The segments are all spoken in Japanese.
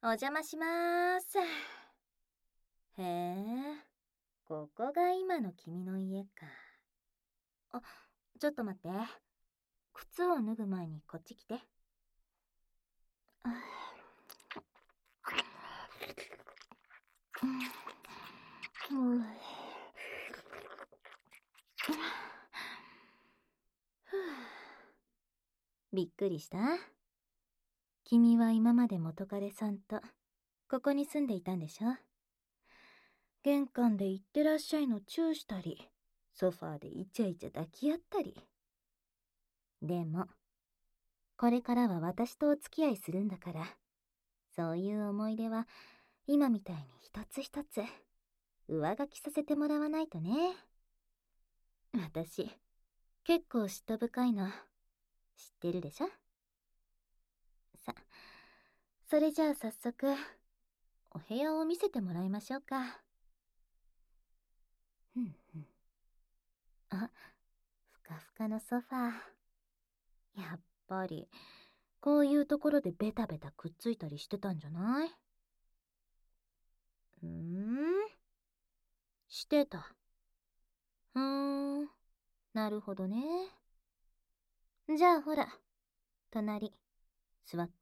お邪魔しまーす。へえ、ここが今の君の家か。あ、ちょっと待って。靴を脱ぐ前にこっち来て。びっくりした？君は今まで元彼さんとここに住んでいたんでしょ？玄関で行ってらっしゃいのチューしたり、ソファーでイチャイチャ抱き合ったり。でも、これからは私とお付き合いするんだから、そういう思い出は今みたいに一つ一つ上書きさせてもらわないとね。私、結構嫉妬深いの、知ってるでしょ？さ、それじゃあ早速、お部屋を見せてもらいましょうか。あ、ふかふかのソファー。やっぱり、こういうところでベタベタくっついたりしてたんじゃない？してた。なるほどね。じゃあほら、隣、座って。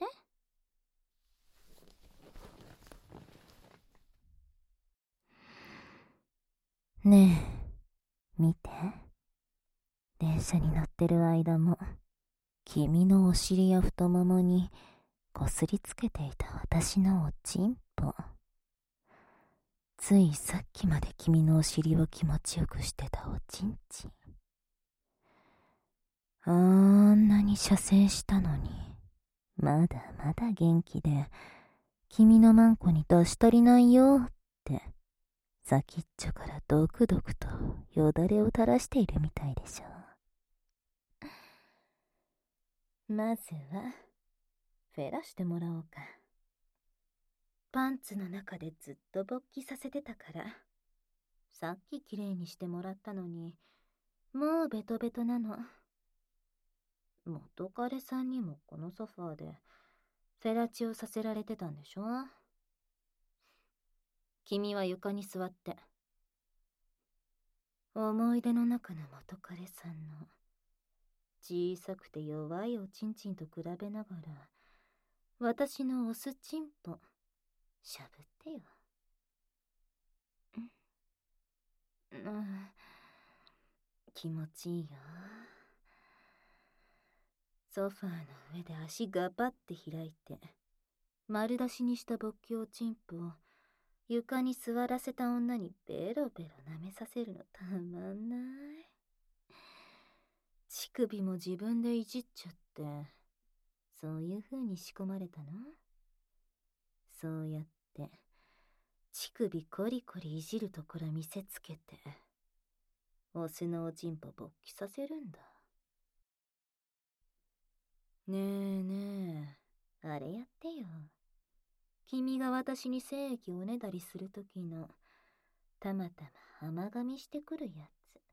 ねえ、見て。電車に乗ってる間も、君のお尻や太ももにこすりつけていた私のおちんぽ。ついさっきまで君のお尻を気持ちよくしてたおちんちん。あんなに射精したのに、まだまだ元気で、君のマンコに出し足りないよって、先っちょからドクドクとよだれを垂らしているみたいでしょ。まずは、フェラしてもらおうか。パンツの中でずっと勃起させてたから、さっききれいにしてもらったのに、もうベトベトなの。元彼さんにもこのソファーでフェラチオさせられてたんでしょ？君は床に座って。思い出の中の元彼さんの小さくて弱いおちんちんと比べながら、私のオスチンポしゃぶってよ。気持ちいいよ。ソファーの上で足ガバって開いて、丸出しにした勃起おちんぽを床に座らせた女にベロベロ舐めさせるのたまんない。乳首も自分でいじっちゃって、そういう風に仕込まれたの？そうやって、乳首コリコリいじるところ見せつけて、オスのおちんぽ勃起させるんだ。ねえねえ、あれやってよ。君が私に精液をねだりするときの、たまたま甘噛みしてくるやつ。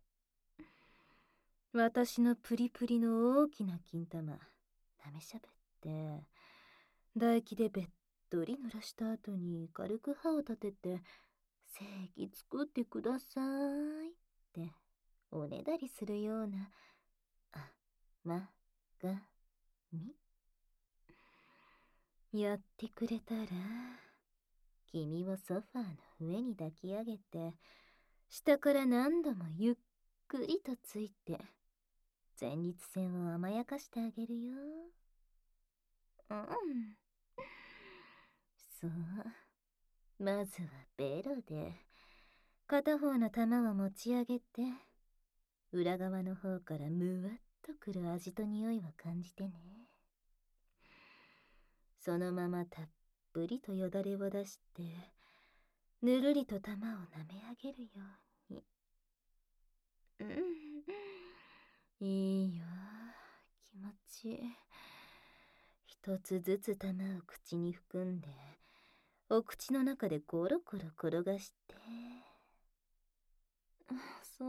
私のプリプリの大きな金玉、舐めしゃべって、唾液でべっとり濡らした後に軽く歯を立てて、精液作ってくださいって、おねだりするような、あ、ま、が、み。やってくれたら、君をソファーの上に抱き上げて、下から何度もゆっくりとついて、前立腺を甘やかしてあげるよ。そう。まずはベロで、片方の玉を持ち上げて、裏側の方からむわっとくる味と匂いを感じてね。そのままたっぷりとよだれを出して、ぬるりと玉を舐め上げるように。いいよ、気持ちいい。一つずつ玉を口に含んで、お口の中でゴロゴロ転がして。そう、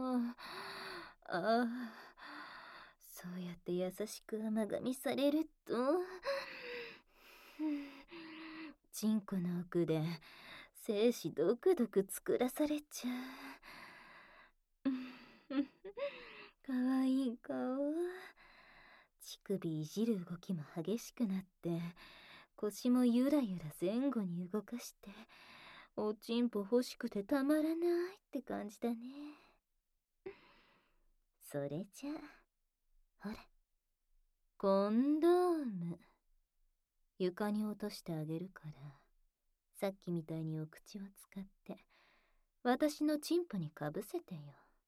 そうやって優しく甘噛みされると、 ちんこの奥で精子ドクドク作らされちゃう。かわいい顔。乳首いじる動きも激しくなって、腰もゆらゆら前後に動かして、おちんぽ欲しくてたまらないって感じだね。それじゃあ、ほら、コンドーム。床に落としてあげるから、さっきみたいにお口を使って、私のチンポにかぶせてよ。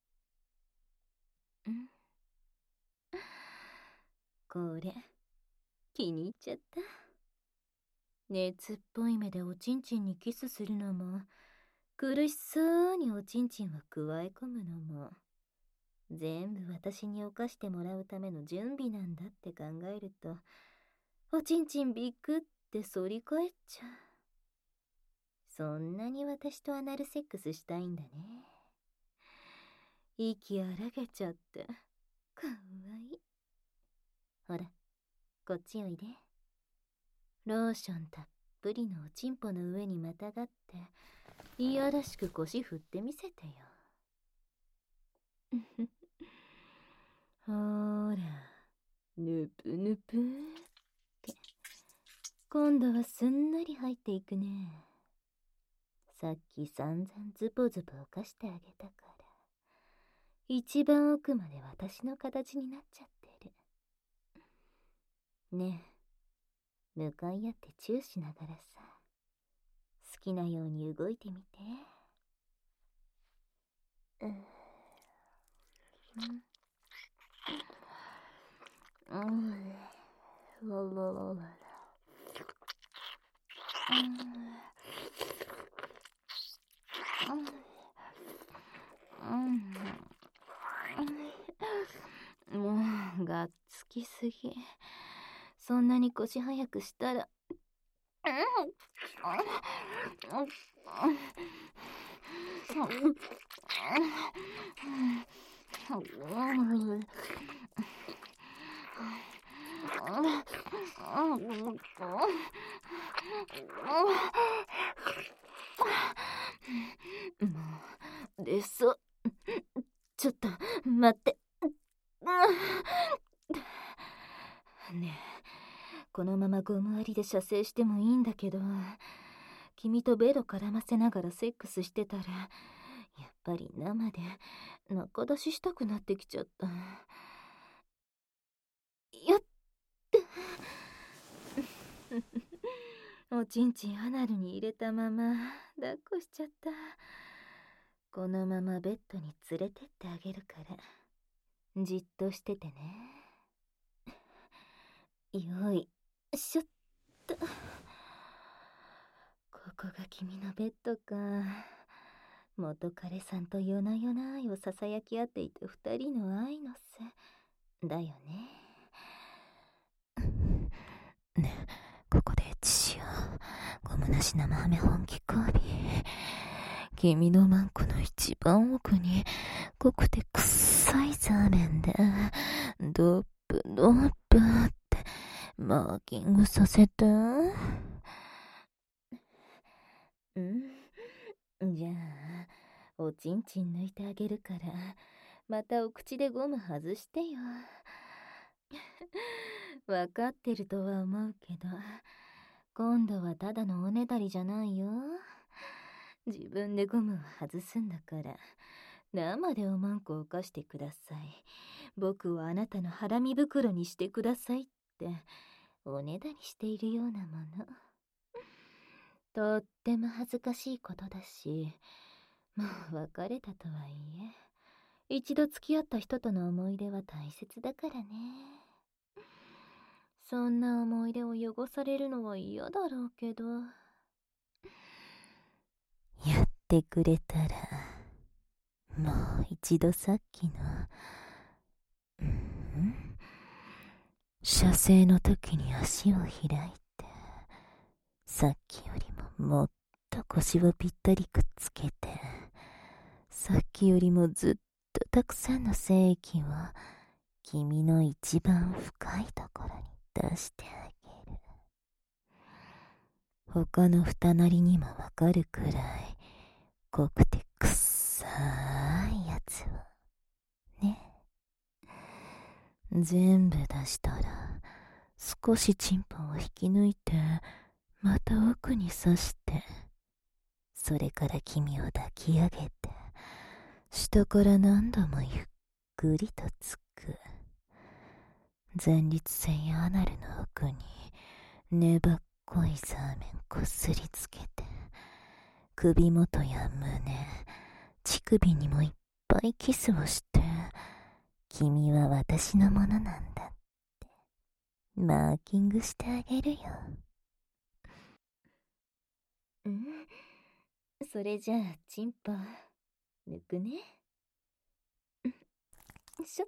これ、気に入っちゃった。熱っぽい目でおちんちんにキスするのも、苦しそうにおちんちんをくわえ込むのも、全部私に犯してもらうための準備なんだって考えると、おちんちんビクって反り返っちゃう。そんなに私とアナルセックスしたいんだね。息荒げちゃって、かわいい。ほら、こっちおいで。ローションたっぷりのおちんぽの上にまたがって、いやらしく腰振ってみせてよ。ほーら、ぬぷぬぷって。今度はすんなり入っていくね。さっき散々ズポズポ犯してあげたから、一番奥まで私の形になっちゃってる。ねえ、向かい合ってチューしながらさ、好きなように動いてみて。もうがっつきすぎ。そんなに腰早くしたらもう出そう。ちょっと待って。ねえ、このままゴムありで射精してもいいんだけど、君とベロ絡ませながらセックスしてたら、やっぱり生で中出ししたくなってきちゃった。やっおちんちんアナルに入れたまま抱っこしちゃった。このままベッドに連れてってあげるから、じっとしててね。よいしょっと。ここが君のベッドか。元彼さんと夜な夜な愛をささやき合っていた二人の愛のせだよね。ねえ、ここでエッチしよう。ゴムなし生ハメ本気交尾。君のマンコの一番奥に濃くて臭いザーメンでドップドップってマーキングさせた。じゃあおちんちん抜いてあげるから、またお口でゴム外してよ。わかってるとは思うけど、今度はただのおねだりじゃないよ。自分でゴムを外すんだから、生でおまんこを犯してください。僕をあなたのハラミ袋にしてくださいって、おねだりしているようなもの。とっても恥ずかしいことだし、もう別れたとはいえ、一度付き合った人との思い出は大切だからね。そんな思い出を汚されるのは嫌だろうけど。やってくれたら、もう一度さっきの、射精の時に足を開いて、さっきよりももっと腰をぴったりくっつけて、さっきよりもずっとたくさんの精液を君の一番深いところに出してあげる。 他の二なりにもわかるくらい濃くてくっさいやつをね。全部出したら少しチンポを引き抜いてまた奥に刺して、それから君を抱き上げて下から何度もゆっくりとつく。前立腺やアナルの奥に粘っこいザーメンこすりつけて、首元や胸、乳首にもいっぱいキスをして、君は私のものなんだってマーキングしてあげるよ。それじゃあチンポ抜くね。しょっ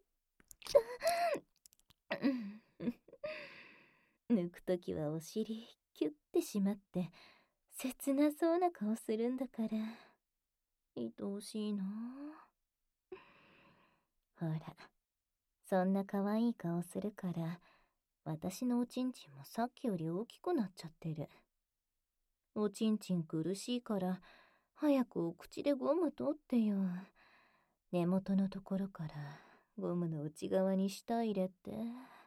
抜くときはお尻キュッてしまって切なそうな顔するんだから愛おしいな。ほら、そんな可愛い顔するから私のおちんちんもさっきより大きくなっちゃってる。おちんちん苦しいから早くお口でゴム取ってよ。根元のところからゴムの内側に舌入れて。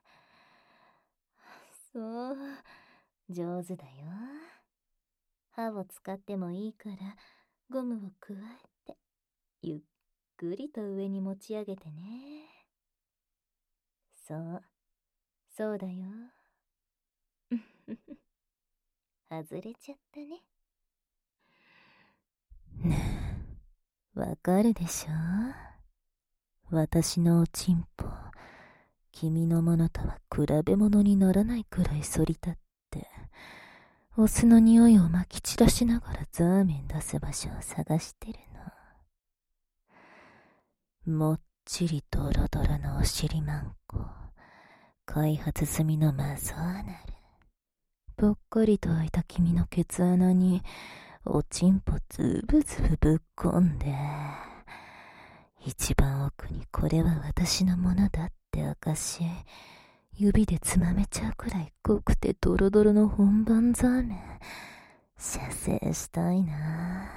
そう、上手だよ。歯を使ってもいいからゴムをくわえてゆっくりと上に持ち上げてね。そう、そうだよ。外れちゃったね。ねえ、わかるでしょ？私のおちんぽ、君のものとは比べ物にならないくらい反り立って、お酢の匂いをまき散らしながらザーメン出す場所を探してるの。もっちりドロドロのお尻マンコ、開発済みのマゾアナル、ぽっかりと開いた君のケツ穴におちんぽズブズブぶっこんで、一番奥にこれは私のものだって証、指でつまめちゃうくらい濃くてドロドロの本番ザーメン射精したいな。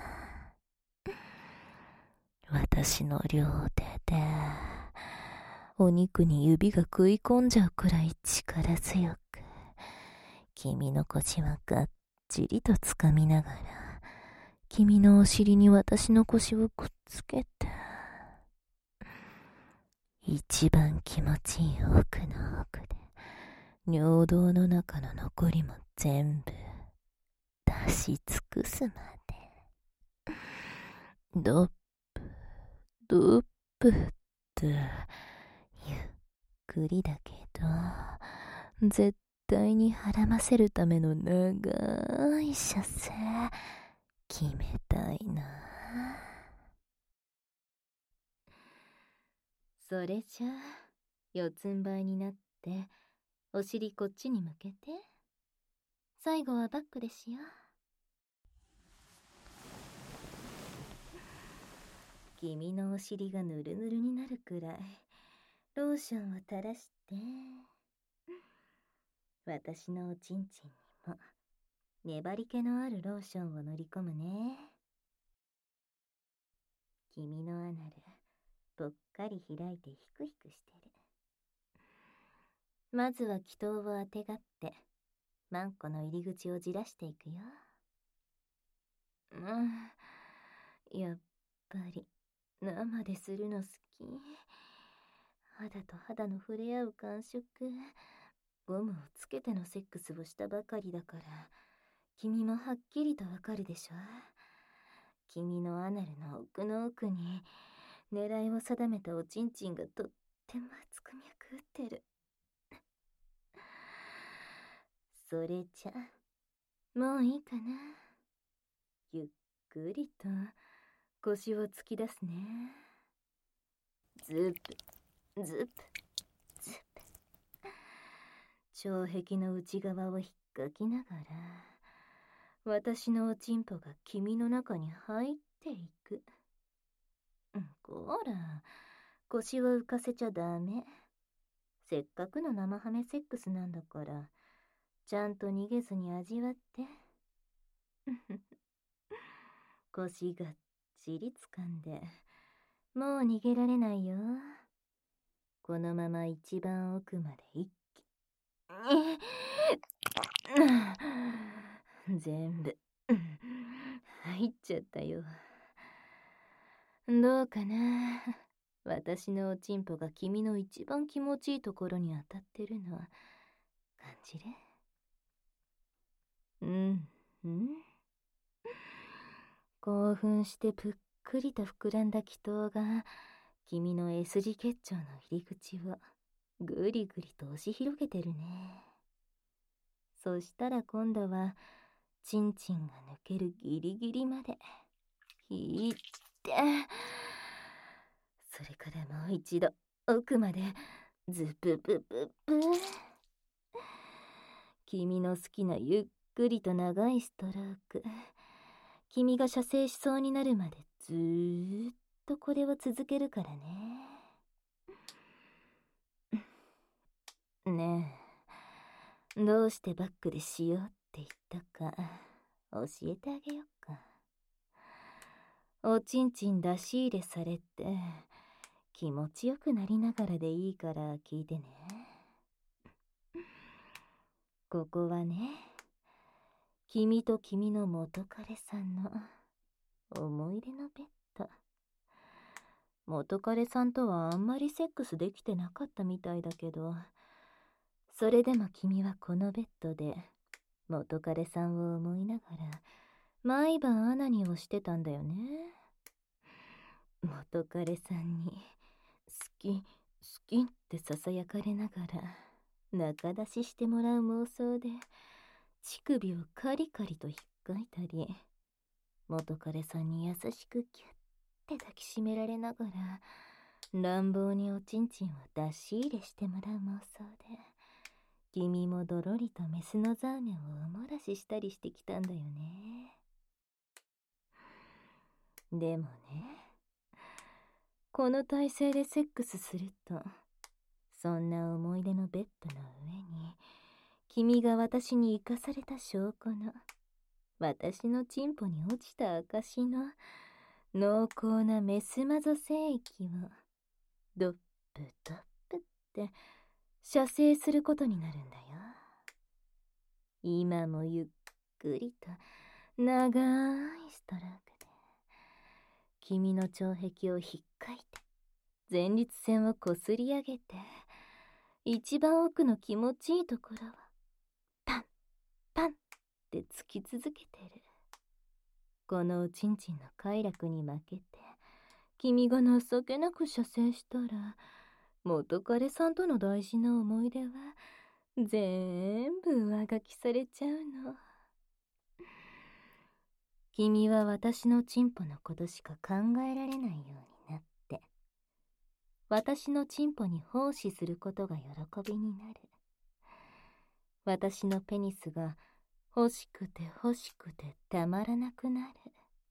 私の両手でお肉に指が食い込んじゃうくらい力強く、君の腰はがっちりとつかみながら、君のお尻に私の腰をくっつけて、一番気持ちいい奥の奥で尿道の中の残りも全部出し尽くすまで、ドップドップってゆっくりだけど絶対に孕ませるための長い射精決めたいな。それじゃあ四つん這いになってお尻こっちに向けて、最後はバックでしよう。君のお尻がぬるぬるになるくらいローションを垂らして、私のおちんちんにも粘り気のあるローションを塗り込むね。君のアナルぽっかり開いてヒクヒクしてる。まずは気筒をあてがってマンコの入り口をじらしていくよ。やっぱり生でするの好き。肌と肌の触れ合う感触、ゴムをつけてのセックスをしたばかりだから君もはっきりとわかるでしょ。君のアナルの奥の奥に狙いを定めたおちんちんがとっても熱く脈打ってる。それじゃもういいかな。ゆっくりと腰を突き出すね。ズップズップズップ、腸壁の内側を引っかきながら私のおちんぽが君の中に入っていく。こら、腰を浮かせちゃダメ。せっかくの生ハメセックスなんだからちゃんと逃げずに味わって。 腰がっちり掴んで、もう逃げられないよ。このまま一番奥まで一気。全部入っちゃったよ。どうかな。私のおちんぽが君の一番気持ちいいところに当たってるの感じる？興奮してぷっくりと膨らんだ気筒が君の S 字結腸の入り口をぐりぐりと押し広げてるね。そしたら今度はチンチンが抜けるギリギリまで引いて、それからもう一度奥までズブブブブ。君の好きなゆっくりと長いストローク。君が射精しそうになるまでずーっとこれを続けるからね。ねえ、どうしてバックでしようって言ったか教えてあげよっか。おちんちん出し入れされて気持ちよくなりながらでいいから聞いてね。ここはね、君と君の元彼さんの思い出のベッド。元彼さんとはあんまりセックスできてなかったみたいだけど、それでも君はこのベッドで元彼さんを思いながら毎晩アナニーをしてたんだよね。元彼さんに好き好きってささやかれながら中出ししてもらう妄想で乳首をカリカリと引っかいたり、元彼さんに優しくキュッて抱きしめられながら乱暴におちんちんを出し入れしてもらう妄想で、君もどろりとメスのザーメンをおもらししたりしてきたんだよね。でもね、この体勢でセックスすると、そんな思い出のベッドの上に君が私に生かされた証拠の私のチンポに落ちた証の濃厚なメスマゾ精液をドップドップって射精することになるんだよ。今もゆっくりと長いストロークで君の腸壁をひっかいて前立腺をこすり上げて一番奥の気持ちいいところをパンパンって突き続けてる。このおちんちんの快楽に負けて君が情けなく射精したら元彼さんとの大事な思い出は全部上書きされちゃうの。君は私のチンポのことしか考えられないようになって、私のチンポに奉仕することが喜びになる。私のペニスが欲しくて欲しくてたまらなくなる。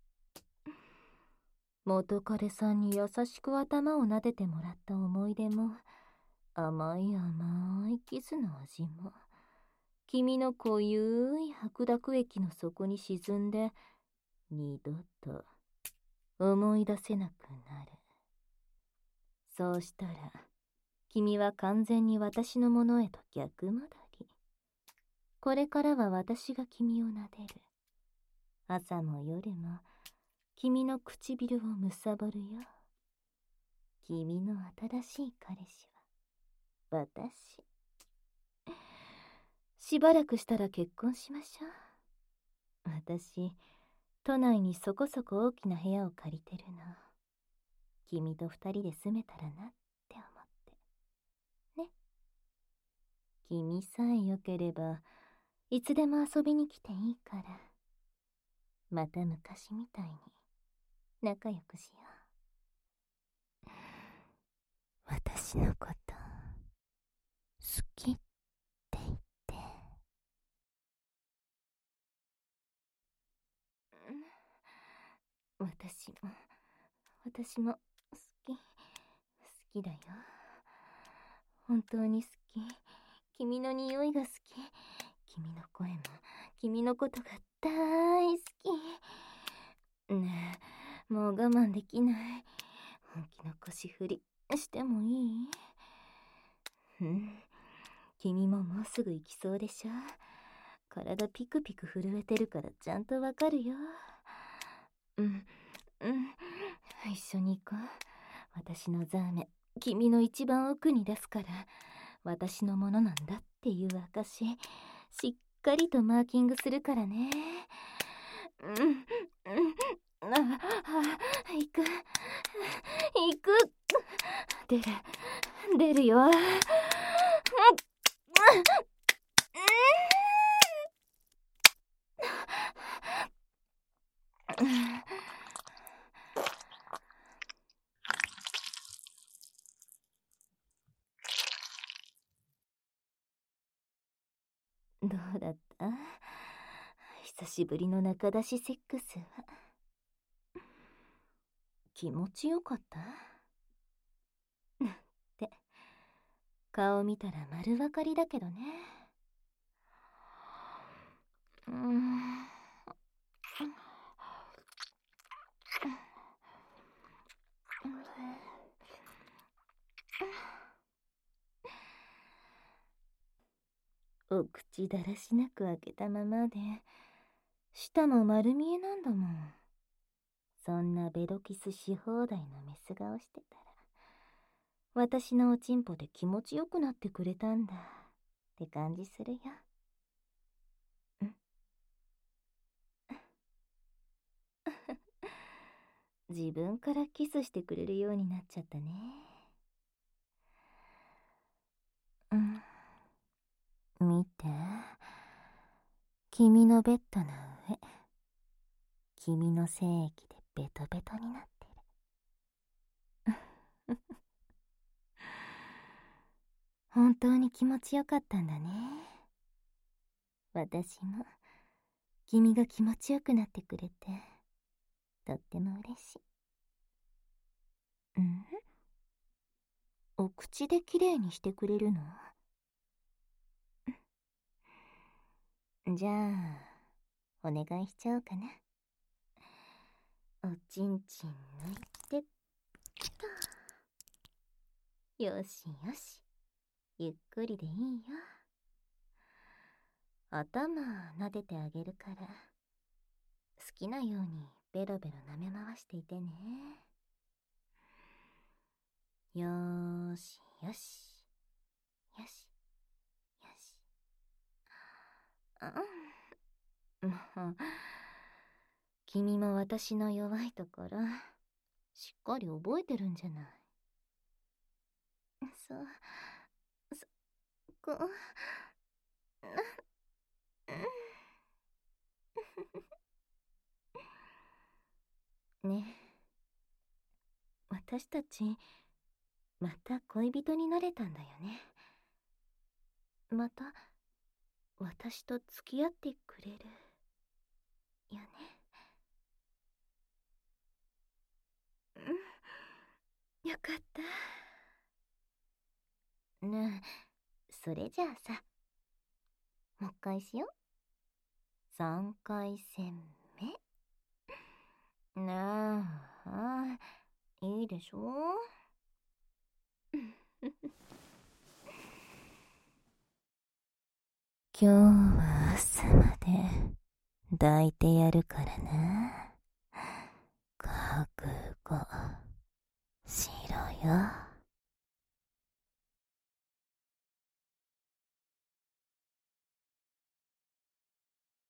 元彼さんに優しく頭を撫でてもらった思い出も、甘い甘いキスの味も、君の濃ゆい白濁液の底に沈んで、二度と思い出せなくなる。そうしたら、君は完全に私のものへと逆戻り。これからは私が君を撫でる。朝も夜も君の唇をむさぼるよ。君の新しい彼氏は私。しばらくしたら結婚しましょう。私、都内にそこそこ大きな部屋を借りてるの。君と二人で住めたらなって思って。ね。君さえ良ければ、いつでも遊びに来ていいから。また昔みたいに仲良くしよう。私のこと好きって言って。私も好きだよ。本当に好き。君の匂いが好き。 君の声も君のことが大好き。ねえ、もう我慢できない。本気の腰振りしてもいい？君ももうすぐ行きそうでしょ。体ピクピク震えてるからちゃんとわかるよ。一緒に行こう。私のザーメン、君の一番奥に出すから、私のものなんだっていう証、しっかりとマーキングするからね。行く。出るよ。どうだった？久しぶりの中出しセックスは。気持ちよかった？って顔見たら丸分かりだけどね。お口だらしなく開けたままで、舌も丸見えなんだもん。そんなベロキスし放題のメス顔してたら、私のおちんぽで気持ちよくなってくれたんだって感じするよ。自分からキスしてくれるようになっちゃったね。見て。君のベッドの上、君の精液でベトベトになってる。本当に気持ちよかったんだね。私も君が気持ちよくなってくれてとっても嬉しい。お口できれいにしてくれるの？じゃあお願いしちゃおうかな。おちんちん抜いてっと。よしよし、ゆっくりでいいよ。頭撫でてあげるから、好きなようにベロベロ舐め回していてね。よーしよしよしよし。もう君も私の弱いところしっかり覚えてるんじゃない。そこねえ、私たちまた恋人になれたんだよね。また私と付き合ってくれるよね。よかった。ねえ、それじゃあさ、もう一回しよう。3回戦目。なあ、いいでしょ。今日は朝まで抱いてやるからな。覚悟しろよ。